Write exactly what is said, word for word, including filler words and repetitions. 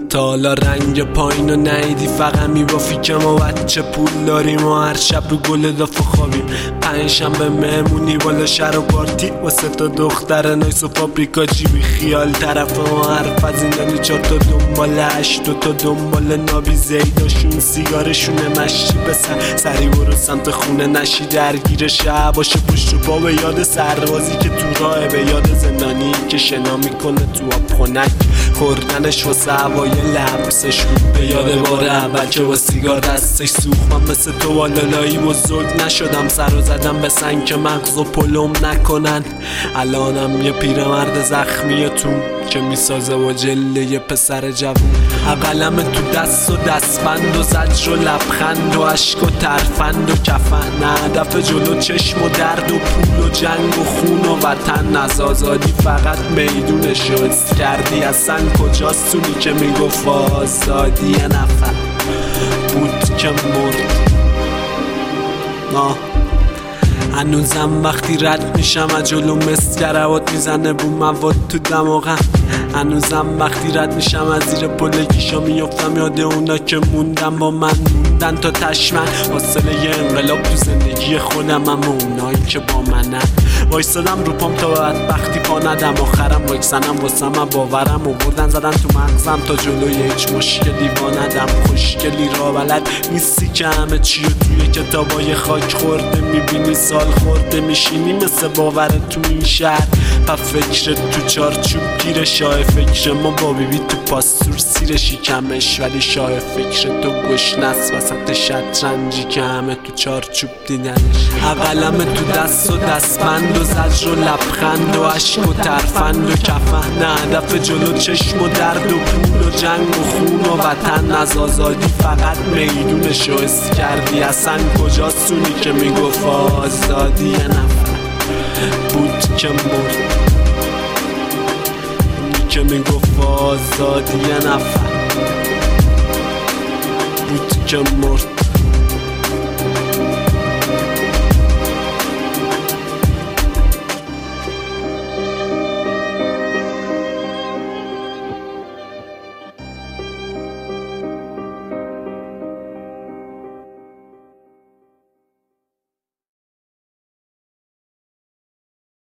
تا حالا رنگ پایین رو نیدی، فقط میبافی که ما بچه پول داریم و هر شب رو گل دافو خوابیم. پنجشنبه مهمونی بالا شهر و پارتی واسه تا دختر نایس و فابریکا جیبی خیال طرف ما حرف از این دانی چار تا دنبال هشت دو تا دنبال نابی زیداشون سیگارشونه مشتی بسر سری برو سمت خونه نشی درگیر شب باشه پشت و پا به یاد سربازی که تو راه، به یاد زندانی که شنا میکنه تو آب خنک خوردنش واسه هوای لمسش بود، به یاد بار اول که با سیگار دستش سوخت. من مثل تو والالایی بزرگ نشدم، سر و زدم به سنگ که مغز و پلم نکنن. الانم یه پیرمرد زخمیتون که میسازه با جله یه پسر جوون. اقلم تو دست و دستبند و زجر و لبخند و عشق و ترفند و کفن، هدف جلو چشم و درد و پول و جنگ و خون و وطن. از آزادی فقط میدونشو حس کردی، اصلا کجاست اونی که میگفت آزادی؟ یه نفر بود که مرد. آه هنوزم وقتی رد میشم از جلو مسکروات میزنه بو مواد تو دماغم. هنوزم وقتی رد میشم از زیر پلکیشا میفتم یاد اونا که موندن با من، موندن تا تشمن. حاصله یه انقلاب تو زندگی خودم، اما اونایی که با منن. وایستادم رو پام تا بدبختی پا ندم، آخرم واکسنم واسم باورم آوردن زدن تو مغزم تا جلوی هیچ مشکلی وا ندم. خوشگلی را بلد نیستی که همه چی رو توی کتابای خاک خورده میبینی، سال خورده میشینی مثل باورت تو این شهر. پا فکرت تو چارچوب گیره، شاه فکر ما با بیبی تو پاستور سیر شکمش، ولی شاه فکر تو گشنست وسط شطرنجی که همه تو چارچوب دیدنش. اقلم تو دست و دستبند و زجر و لبخند و عشق و ترفند و کفن، هدف جلو چشم و درد و پول و جنگ و خون و وطن. از آزادی فقط میدونشو حس کردی، اصلا کجاست اونی که میگفت آزادی؟ یه نفر بود که مرد، اونی که میگفت آزادی. یه نفر بود که مرد.